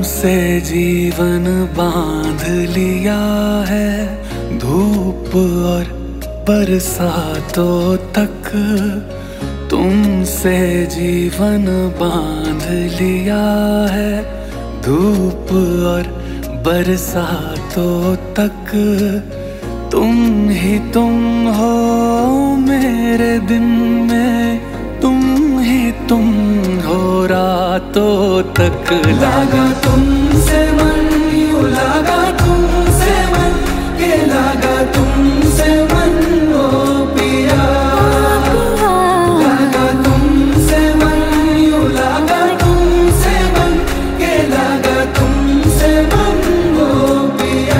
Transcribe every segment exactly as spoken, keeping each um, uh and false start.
तुमसे जीवन बांध लिया है, धूप और बरसातों तक तुमसे जीवन बांध लिया है, धूप और बरसातों तक तुम ही तुम हो मेरे दिन में, तुम ही तुम हो रातों तक। लागा तुमसे मन, यूं लागा तुमसे मन, के लागा तुमसे मन ओ पिया। लागा तुमसे मन, यूं लागा तुमसे मन, के लागा तुमसे मन ओ पिया।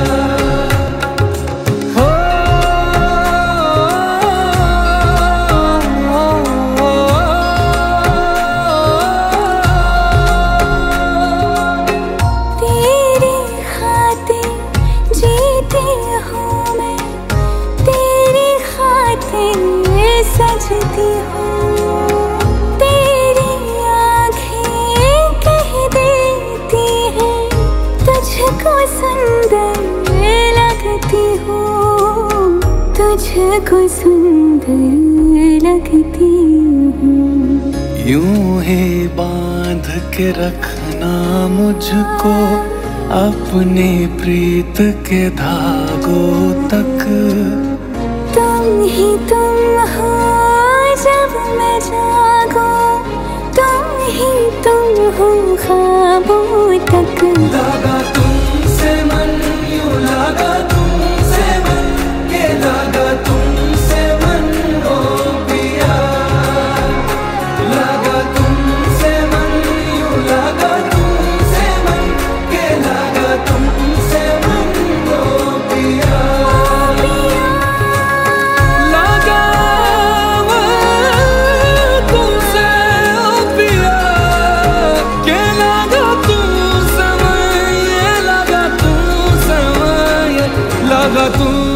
सजती हूँ तेरी आँखें कह देती हैं, तुझको सुंदर लगती हूँ, तुझको सुंदर लगती हूँ। यूं ही बांध के रखना मुझको अपनी प्रीत के धागों तक, तुम ही तुम हो जब मैं जागूं, तुम ही तुम हो ख्वाबों तक। लागा तुमसे मन, यूं लागा तुमसे मन, के लागा तुमसे मन ओ पिया। लागा तुमसे मन, यूं लागा तुमसे मन, के लागा तुमसे मन ओ पिया। लगा तू